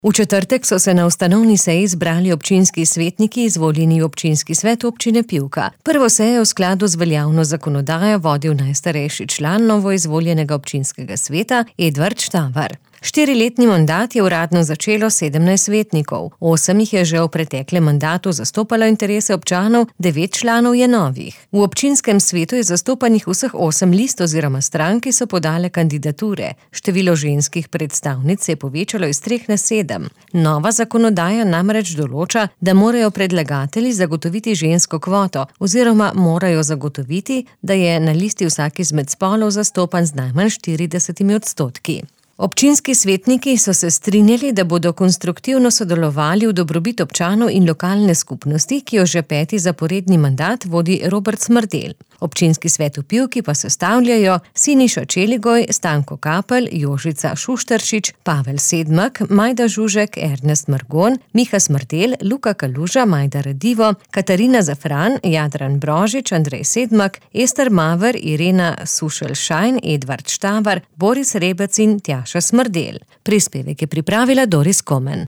V četrtek so se na ustanovni seji zbrali občinski svetniki, izvoljeni v občinski svet občine Pivka. Prvo sejo v skladu z veljavno zakonodajo vodil najstarejši član novoizvoljenega občinskega sveta Edvard Štavar. 4-letni mandat je uradno začelo 17 svetnikov, 8 jih je že v preteklem mandatu zastopalo interese občanov, 9 članov je novih. V občinskem svetu je zastopanih vseh 8 list oziroma strank, ki so podale kandidature. Število ženskih predstavnic se je povečalo iz 3 na 7. Nova zakonodaja namreč določa, da morajo predlagatelji zagotoviti žensko kvoto oziroma morajo zagotoviti, da je na listi vsak izmed spolov zastopan z najmanj 40%. Občinski svetniki so se strinjali, da bodo konstruktivno sodelovali v dobrobit občanov in lokalne skupnosti, ki jo že 5. zaporedni mandat vodi Robert Smrdelj. Občinski svet v Pivki pa sestavljajo Siniša Čeligoj, Stanko Kapelj, Jožica Šušteršič, Pavel Sedmak, Majda Žužek, Ernest Margon, Miha Smrdelj, Luka Kaluža, Majda Radivo, Katarina Zafran, Jadran Brožič, Andrej Sedmak, Ester Maver, Irena Sušelj-Šajn, Edvard Štavar, Boris Rebec in Tjaša Smrdelj. Prispevek je pripravila Doris Komen.